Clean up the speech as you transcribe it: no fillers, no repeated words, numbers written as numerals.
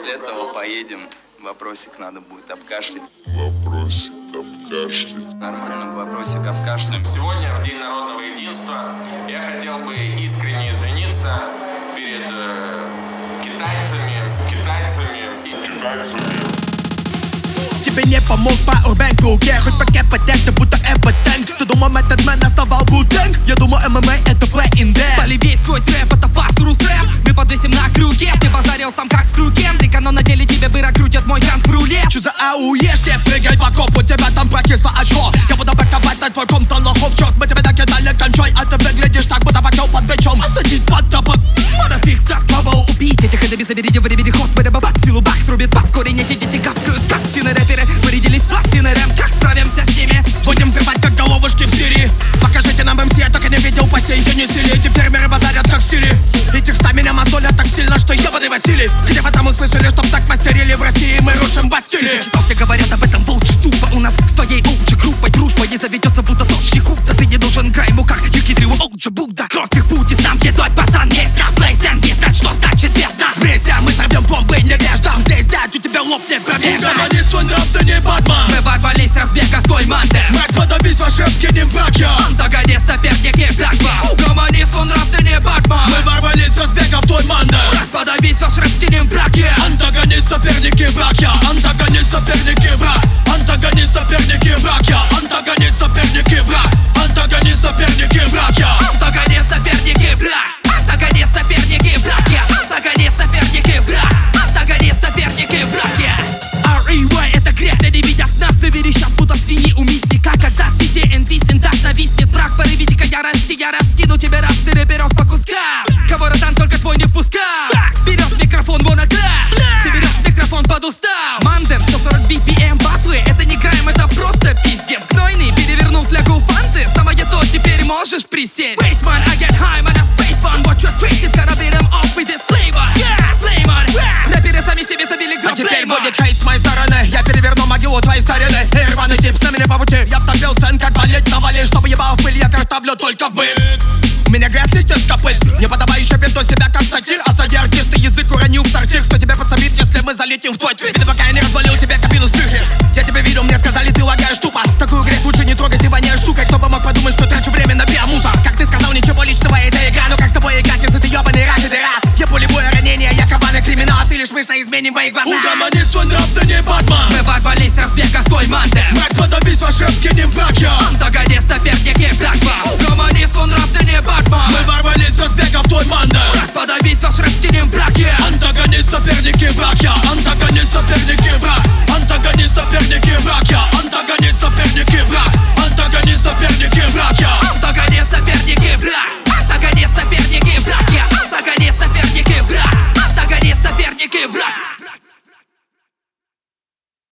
После этого поедем. Вопросик надо будет обкашлять. Вопросик обкашлять. Нормально, вопросик обкашлять. Сегодня, в День народного единства, я хотел бы искренне извиниться перед китайцами. Тебе не помог пауэрбэнк в руке, хоть пакет поддержка, будто эпотенк. Ты думал, этот мэн оставал бутенг? Я думаю, ММА это плей-ин-дэ. Пали весь твой трэп, это фасурус рэп. Мы подвесим на крюке, ты базарил сам как скрюкендрик, но на деле тебе выра крутят мой ганг в руле. Чё за ауешь, не прыгай по копу, тебя там прокисло очко. Я буду бэковать на твой комп, лохов черт. Мы тебе накидали кончой, а ты выглядишь так, будто потел под бичом. А садись под топот, мадафикс, так пробовал убить этих эдоби, заберите в переход. Бэдабабак, силу бакс, рубит под корень, эти дети кавкают, как псины рэперы. Вырядились пластины рэм, как справимся с ними? Будем взрывать, как головушки в Сирии. Покажите нам МС, я так и не видел по сей день силе. Эти фермеры базарят, как в Сирии. И текста меня мозолят так сильно, что ебаный Василий. Где вы там услышали, чтоб так мастерили в России? Мы рушим Бастилии. Ты зачитал, все говорят об этом волчи тупо. У нас с твоей OG группой дружба не заведется, будто точный куб. Да ты не должен грайму, как Юкидриу OG Будда. Кровь их будет нам едой, пацан. Есть на плейс and знать, что значит без нас. Сбрейся, мы сорвем бомбы, не режь там. Здесь, дядь, у тебя лопнет пробега. Угомони свой нрав, ты не Батман. Мы ворвались с разбега в твой мандем. Мразь, подобись, ваш рэп скинем браки. Антагонист, соперники, браква. Угомони свой нрав, ты не Батман. Мы ворвались с разбега в твой мандем. Мразь, подобись, ваш рэп скинем браки. Антагонист, соперники, враг я. Антагонист, соперники, враг. Антагонист, соперники, враг я. Антагонист, соперники, враг. Антагонист, соперники, враг я. Антагонист, соперники, враг. Антагонист, соперники, враг я. Антагонист, соперники, враг. Антагонист, соперники, враг я. R.E.Y. это грязь, они видят нас и верещат, будто свиньи у мясника. Когда сети инвисен, так нависнет враг. Порывите-ка ярости, я раскину тебе раз, ты рэперов по кускам. Кого родан только твой не впускал. Вперед микрофон, монокласс. Ты берешь микрофон под устав. Мандем, 140 BPM батлы. Это не грайм, это просто пиздец. Гнойный, перевернул флягу фанты. Самое то, теперь можешь присесть. Baseman, I get high, man, a space bun. Watch your traces, gotta beat them off with this flavor. Yeah, flame on. Рэперы сами себе забили гроб. А теперь будет хейт с моей стороны. Я переверну могилу твоей старины. Эй, рваный тип, с нами не по пути. Я втопил сэн, как болеть на вале. Чтобы ебал в пыль, я картавлю только в быт. У меня грязь летит с копыль. Неподобающе веду себя как сатир. Осади артисты, язык уронил в сортир. Кто тебя подсобит, если мы залетим в твой твит? Ты пока я не развалил тебе кабину с пыхи. Я тебя видел, мне сказали, ты лагаешь тупо. Такую грязь лучше не трогай, ты воняешь, сука. Кто бы мог подумать, что трачу время на биомуза? Как ты сказал, ничего личного, это игра. Но как с тобой играть, если ты ебаный рак и дыра? Я пулевое ранение, я кабан и криминал. А ты лишь мышь на измене в моих глазах. Угомони свой нрав, ты не Батман. Мы ворвались с разбега в твой мандем. Мразь, подобись, ваш рэп скинем браки. Антагонист, соперники, браква. Угомони свой нрав, ты не Батман. Мы ворвались с разбега в твой мандем.